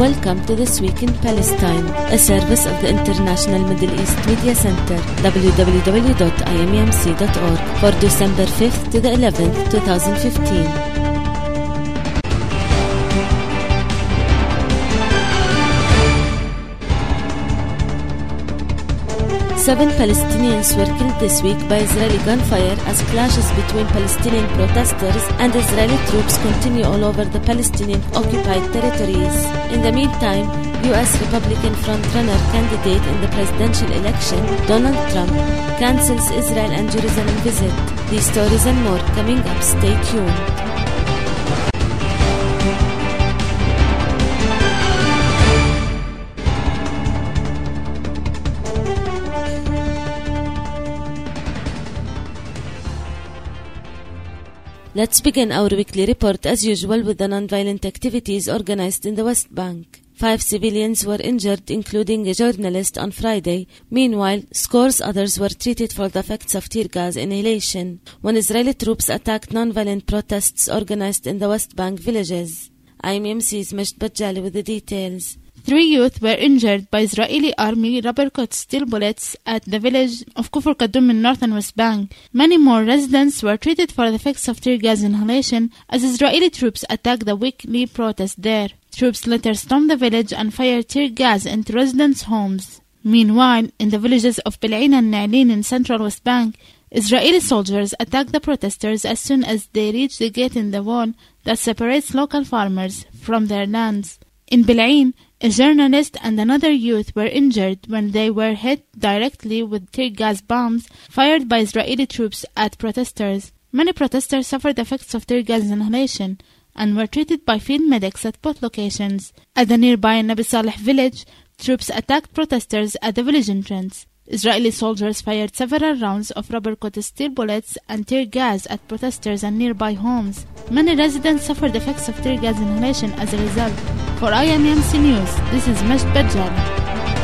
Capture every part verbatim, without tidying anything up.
Welcome to This Week in Palestine, a service of the International Middle East Media Center, w w w dot i m e m c dot org, for December fifth to the eleventh, twenty fifteen. Seven Palestinians were killed this week by Israeli gunfire as clashes between Palestinian protesters and Israeli troops continue all over the Palestinian-occupied territories. In the meantime, U S Republican frontrunner candidate in the presidential election, Donald Trump, cancels Israel and Jerusalem visit. These stories and more coming up. Stay tuned. Let's begin our weekly report as usual with the non-violent activities organized in the West Bank. Five civilians were injured, including a journalist, on Friday. Meanwhile, scores others were treated for the effects of tear gas inhalation when Israeli troops attacked non-violent protests organized in the West Bank villages. I M E M C's Majd Bajali with the details. Three youth were injured by Israeli army rubber-cut steel bullets at the village of Kufr Kadum in northern West Bank. Many more residents were treated for the effects of tear gas inhalation as Israeli troops attacked the weekly protest there. Troops later stormed the village and fired tear gas into residents' homes. Meanwhile, in the villages of Bil'in and Na'lin in central West Bank, Israeli soldiers attacked the protesters as soon as they reached the gate in the wall that separates local farmers from their lands. In Bil'in, a journalist and another youth were injured when they were hit directly with tear gas bombs fired by Israeli troops at protesters. Many protesters suffered effects of tear gas inhalation and were treated by field medics at both locations. At the nearby Nabi Saleh village, troops attacked protesters at the village entrance. Israeli soldiers fired several rounds of rubber-cut steel bullets and tear gas at protesters and nearby homes. Many residents suffered effects of tear gas inhalation as a result. For I M E M C News, this is Majd Bajali.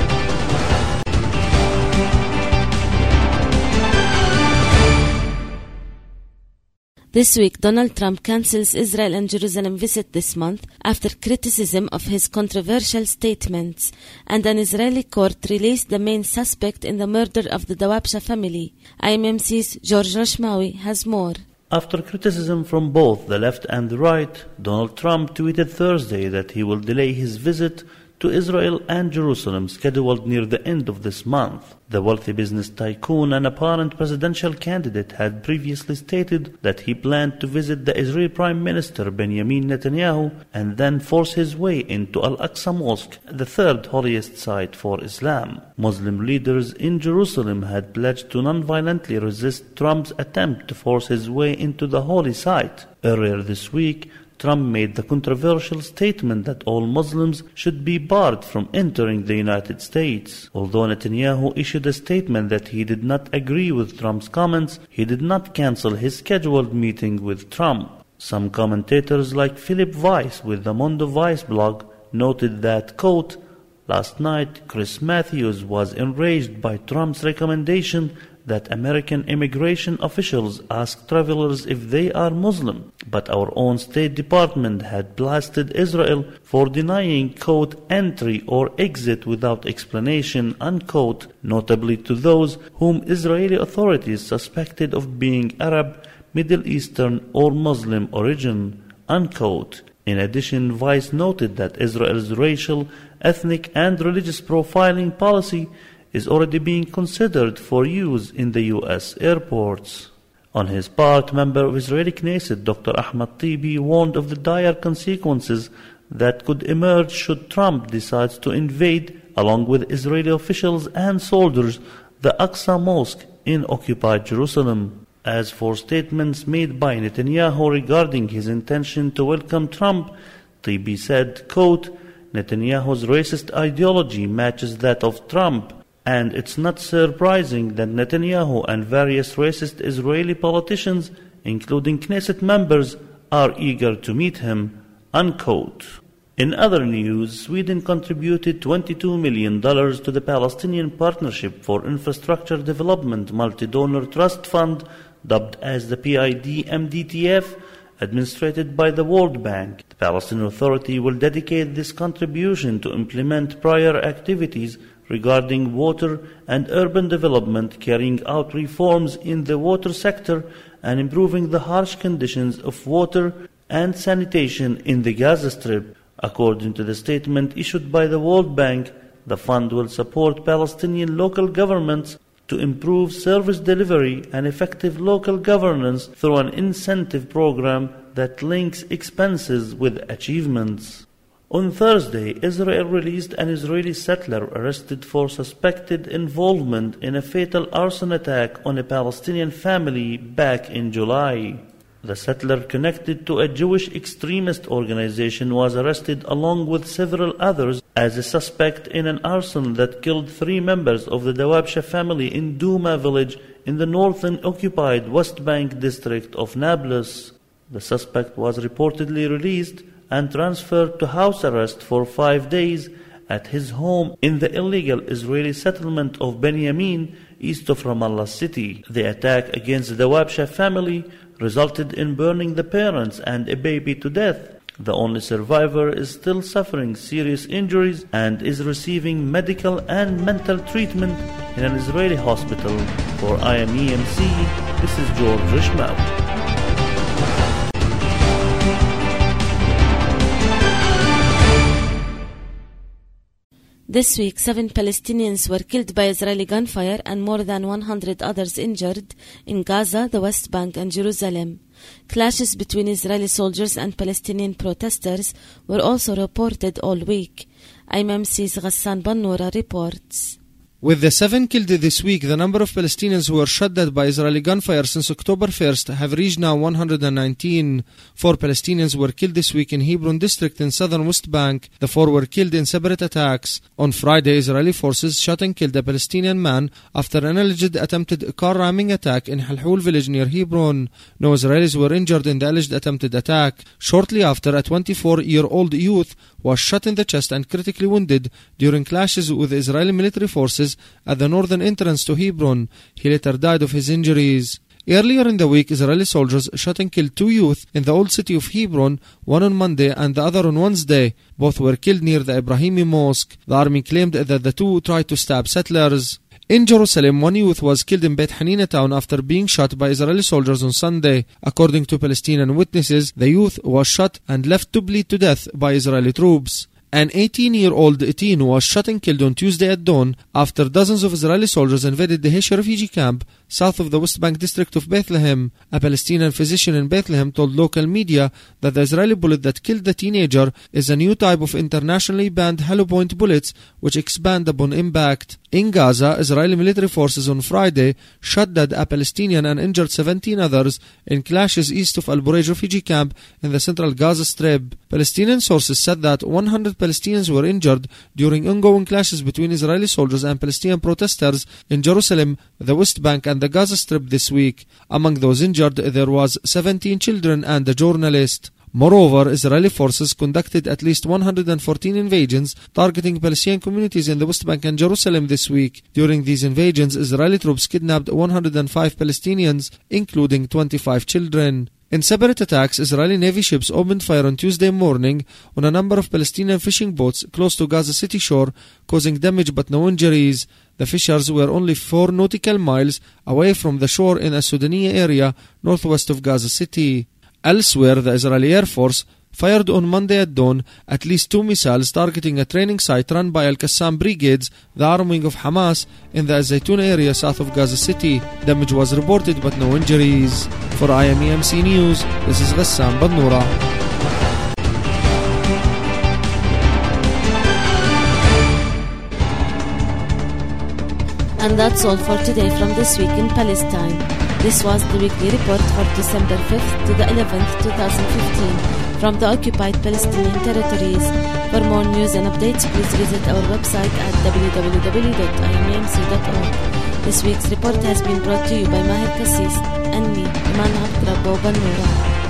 This week, Donald Trump cancels Israel and Jerusalem visit this month after criticism of his controversial statements, and an Israeli court released the main suspect in the murder of the Dawabsha family. I M E M C's George Rashmawi has more. After criticism from both the left and the right, Donald Trump tweeted Thursday that he will delay his visit to Israel and Jerusalem scheduled near the end of this month. The wealthy business tycoon and apparent presidential candidate had previously stated that he planned to visit the Israeli Prime Minister Benjamin Netanyahu and then force his way into Al-Aqsa Mosque, the third holiest site for Islam. Muslim leaders in Jerusalem had pledged to non-violently resist Trump's attempt to force his way into the holy site. Earlier this week, Trump made the controversial statement that all Muslims should be barred from entering the United States. Although Netanyahu issued a statement that he did not agree with Trump's comments, he did not cancel his scheduled meeting with Trump. Some commentators like Philip Weiss with the Mondo Weiss blog noted that, quote, last night Chris Matthews was enraged by Trump's recommendation that American immigration officials ask travelers if they are Muslim, but our own State Department had blasted Israel for denying, quote, entry or exit without explanation, unquote, notably to those whom Israeli authorities suspected of being Arab, Middle Eastern or Muslim origin, unquote. In addition, Weiss noted that Israel's racial, ethnic and religious profiling policy is already being considered for use in the U S airports. On his part, member of Israeli Knesset Doctor Ahmad Tibi warned of the dire consequences that could emerge should Trump decide to invade, along with Israeli officials and soldiers, the Aqsa Mosque in occupied Jerusalem. As for statements made by Netanyahu regarding his intention to welcome Trump, Tibi said, quote, Netanyahu's racist ideology matches that of Trump, and it's not surprising that Netanyahu and various racist Israeli politicians, including Knesset members, are eager to meet him, unquote. In other news, Sweden contributed twenty-two million dollars to the Palestinian Partnership for Infrastructure Development Multi-Donor Trust Fund, dubbed as the P I D M D T F, administered by the World Bank. The Palestinian Authority will dedicate this contribution to implement prior activities regarding water and urban development, carrying out reforms in the water sector and improving the harsh conditions of water and sanitation in the Gaza Strip. According to the statement issued by the World Bank, the fund will support Palestinian local governments to improve service delivery and effective local governance through an incentive program that links expenses with achievements. On Thursday, Israel released an Israeli settler arrested for suspected involvement in a fatal arson attack on a Palestinian family back in July. The settler, connected to a Jewish extremist organization, was arrested along with several others as a suspect in an arson that killed three members of the Dawabsha family in Douma village in the northern occupied West Bank district of Nablus. The suspect was reportedly released and transferred to house arrest for five days at his home in the illegal Israeli settlement of Benyamin, east of Ramallah city. The attack against the Dawabsha family resulted in burning the parents and a baby to death. The only survivor is still suffering serious injuries and is receiving medical and mental treatment in an Israeli hospital. For I M E M C, this is George Rishmaw. This week, seven Palestinians were killed by Israeli gunfire and more than one hundred others injured in Gaza, the West Bank, and Jerusalem. Clashes between Israeli soldiers and Palestinian protesters were also reported all week. I M M C's Ghassan Bannoura reports. With the seven killed this week, the number of Palestinians who were shot dead by Israeli gunfire since October first have reached now one hundred nineteen. Four Palestinians were killed this week in Hebron district in southern West Bank. The four were killed in separate attacks. On Friday, Israeli forces shot and killed a Palestinian man after an alleged attempted car ramming attack in Halhul village near Hebron. No Israelis were injured in the alleged attempted attack. Shortly after, a twenty-four-year-old youth was shot in the chest and critically wounded during clashes with Israeli military forces at the northern entrance to Hebron. He later died of his injuries. Earlier in the week, Israeli soldiers shot and killed two youth in the old city of Hebron, one on Monday and the other on Wednesday. Both were killed near the Ibrahimi Mosque. The army claimed that the two tried to stab settlers. In Jerusalem, one youth was killed in Beit Hanina town after being shot by Israeli soldiers on Sunday. According to Palestinian witnesses, the youth was shot and left to bleed to death by Israeli troops. An eighteen-year-old teen was shot and killed on Tuesday at dawn after dozens of Israeli soldiers invaded the Hesh refugee camp south of the West Bank district of Bethlehem. A Palestinian physician in Bethlehem told local media that the Israeli bullet that killed the teenager is a new type of internationally banned hollow point bullets which expand upon impact. In Gaza, Israeli military forces on Friday shot dead a Palestinian and injured seventeen others in clashes east of Al Bureij refugee camp in the central Gaza Strip. Palestinian sources said that one hundred Palestinians were injured during ongoing clashes between Israeli soldiers and Palestinian protesters in Jerusalem, the West Bank, and the Gaza Strip this week. Among those injured, there was seventeen children and a journalist. Moreover, Israeli forces conducted at least one hundred fourteen invasions targeting Palestinian communities in the West Bank and Jerusalem this week. During these invasions, Israeli troops kidnapped one hundred five Palestinians, including twenty-five children. In separate attacks, Israeli Navy ships opened fire on Tuesday morning on a number of Palestinian fishing boats close to Gaza City shore, causing damage but no injuries. The fishers were only four nautical miles away from the shore in a Sudaniya area northwest of Gaza City. Elsewhere, the Israeli Air Force fired on Monday at dawn at least two missiles targeting a training site run by Al-Qassam Brigades, the arm wing of Hamas, in the Zaytun area south of Gaza City. Damage was reported but no injuries. For I M E M C News, this is Ghassan Bannoura. And that's all for today from This Week in Palestine. This was the weekly report for December fifth to the eleventh, twenty fifteen from the occupied Palestinian territories. For more news and updates, please visit our website at w w w dot i m e m c dot org. This week's report has been brought to you by Maher Kassis and me, Iman Abdrabbo Bannoura.